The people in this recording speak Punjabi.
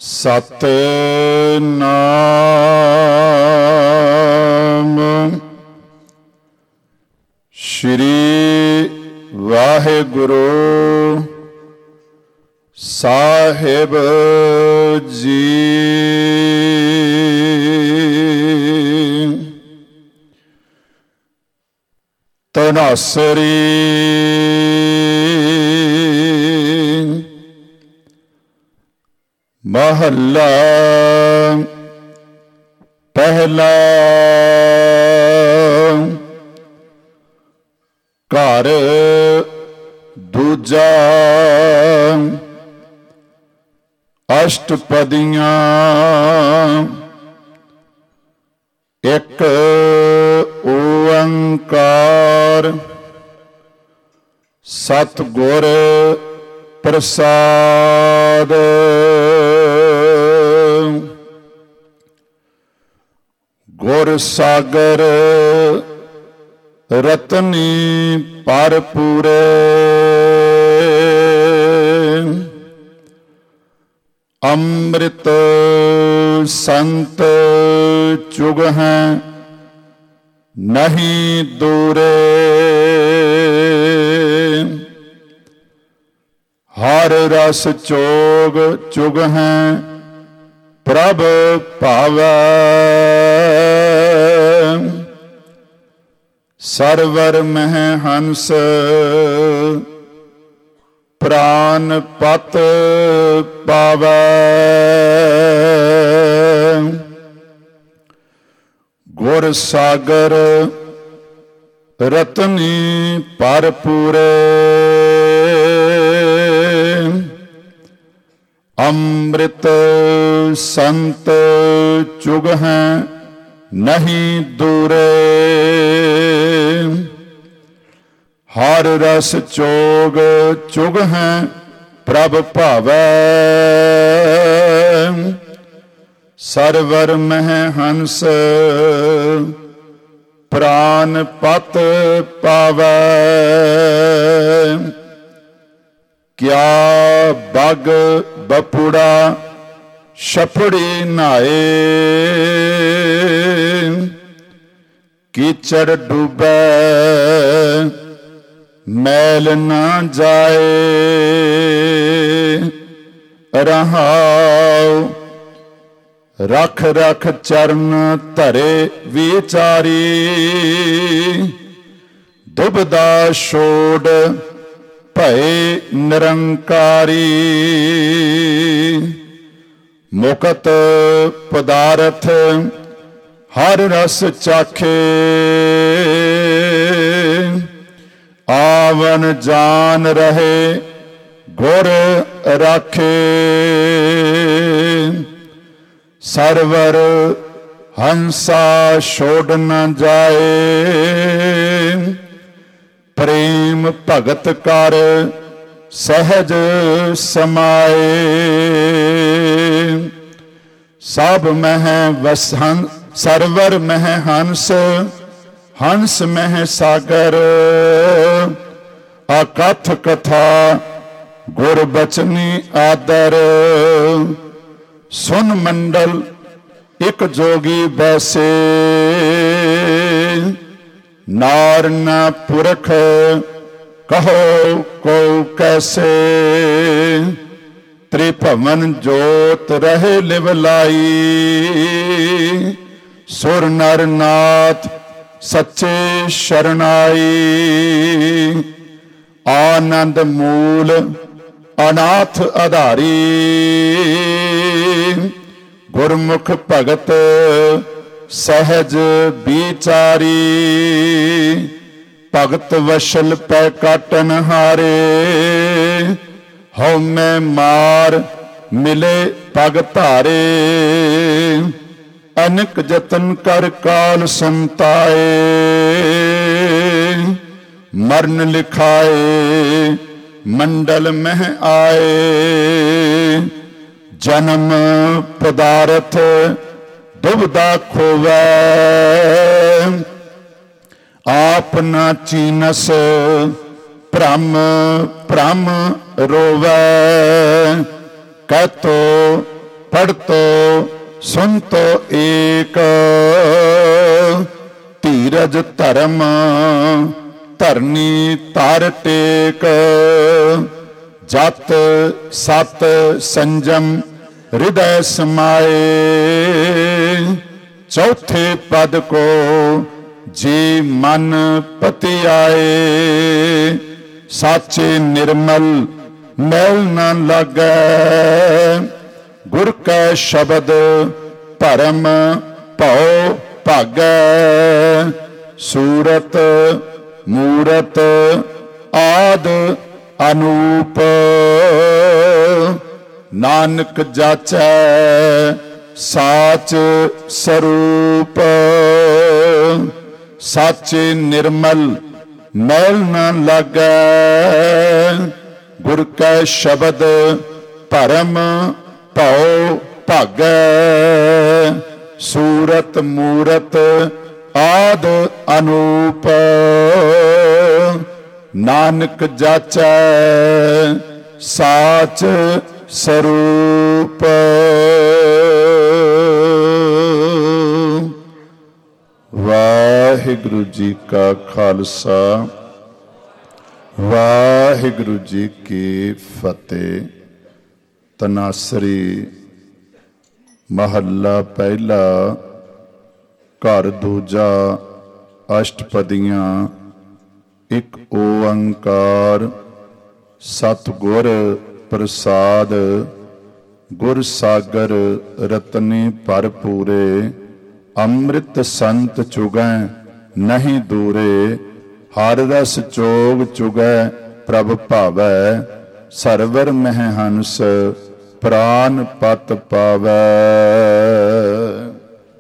ਸਤਿਨਾਮ ਸ਼੍ਰੀ ਵਾਹਿਗੁਰੂ ਸਾਹਿਬ ਜੀ। ਤਨਾਸਰੀ ਮਹੱਲਾ ਪਹਿਲਾ। ਘਰ ਦੂਜਾ ਅਸ਼ਟਪਦੀਆਂ। ਇੱਕ ਓੰਕਾਰ ਸਤਿਗੁਰ ਪ੍ਰਸਾਦ। ਗੁਰ ਸਾਗਰ ਰਤਨੀ ਭਰਪੂਰੇ। ਅੰਮ੍ਰਿਤ ਸੰਤ ਚੁਗਹਿ ਨਹੀਂ ਦੂਰੇ। ਹਰ ਰਸ ਚੋਗ ਚੁਗਹਿ ਪ੍ਰਭ ਭਾਵੈ। ਸਰਵਰ ਮਹਿ ਹੰਸ ਪ੍ਰਾਨ ਪਤ ਪਾਵੈ। ਗੁਰ ਸਾਗਰ ਰਤਨੀ ਭਰਪੂਰੇ। ਅੰਮ੍ਰਿਤ ਸੰਤ ਚੁਗਹਿ ਨਹੀਂ ਦੂਰੇ। ਹਰ ਰਸ ਚੋਗ ਚੁਗਹਿ ਪ੍ਰਭ ਭਾਵੈ। ਸਰਵਰ ਮਹਿ ਹੰਸ ਪ੍ਰਾਨ ਪਤ ਪਾਵੈ। ਕਿਆ ਬਗ ਬਪੁੜਾ ਛਪੜੀ ਨਹਾਏ। ਕੀਚੜ ਡੁੱਬੈ ਮੈਲ ਨਾ ਜਾਏ। ਰਹਾਉ ਰਖ ਰਖ ਚਰਨ ਧਰੇ ਵਿਚਾਰੀ। ਦੁਬਦਾ ਛੋੜ ਭਏ ਨਿਰੰਕਾਰੀ। ਮੁਕਤ ਪਦਾਰਥ ਹਰ ਰਸ ਚਾਖੇ। ਆਵਨ ਜਾਨ ਰਹੇ ਗੁਰ ਰਾਖੇ। ਸਰਵਰ ਹੰਸਾ ਛੋੜ ਨ ਜਾਏ। ਪ੍ਰੇਮ ਭਗਤ ਕਰ ਸਹਿਜ ਸਮਾਏ। ਸਭ ਮਹਿ ਵਸਨ ਸਰਵਰ ਮਹਿ ਹੰਸ। ਹੰਸ ਮਹਿ ਸਾਗਰ। ਅਕਥ ਕਥਾ ਗੁਰ ਬਚਨੀ ਆਦਰ। ਸੁਨ ਮੰਡਲ ਇਕ ਜੋਗੀ ਬੈਸੇ। ਨਾਰ ਨਾ ਪੁਰਖ ਕਹੋ ਕੋ ਕੈਸੇ। ਤ੍ਰਿਭਵਨ ਜੋਤ ਰਹੇ ਲਿਵ ਲਾਈ। ਸੁਰ ਨਰ ਨਾਥ ਸੱਚੇ ਸ਼ਰਨਾਈ। ਆਨੰਦ ਮੂਲ ਅਨਾਥ ਆਧਾਰੀ। ਗੁਰਮੁਖ ਭਗਤ ਸਹਿਜ ਵਿਚਾਰੀ। ਭਗਤ ਵਸ਼ਲ ਪੈ ਕਾਟਨ ਹਾਰੇ। ਹਉਮੈ ਮਾਰ ਮਿਲੇ ਪਗ ਧਾਰੇ। ਅਨਕ ਜਤਨ ਕਰ ਕਾਲ ਸੰਤਾਏ। ਮਰਨ ਲਿਖਾਏ ਮੰਡਲ ਮਹਿ ਆਏ। ਜਨਮ ਪਦਾਰਥ ਦੁਬਦਾ ਖੋਵੈ। ਆਪ ਨਾ ਚੀਨਸ ਭ੍ਰਮ ਭ੍ਰਮ ਰੋਵੈ। ਕਹਿਤੋ पढ़तो सुनतो एक, धीरज धर्म धरनी तार टेक। जत सत संजम हृदय समाए, चौथे पद को जे मन पति आए। साचे निर्मल मैल न लागै, गुर कै शब्द भरम भौ भागै। सूरत मूरत आद अनूप, नानक जाचै साच स्वरूप। साचे निर्मल मैल न लागै, गुर कै शब्द भरम भौ भागै। सूरत मूरत आद अनूप, नानक जाचै साच स्वरूप। वाहिगुरु जी का खालसा, वाहिगुरु जी की फतेह। तनासरी महला पहला, घर दूजा, अष्टपदियां। एक ओंकार सतगुर प्रसाद, गुर सागर रतने भरपूरे। अमृत संत चुगै नहीं दूरे, हर रस चोग चुगै प्रभ भावै। सरवर मह हंस प्राण पत पावै।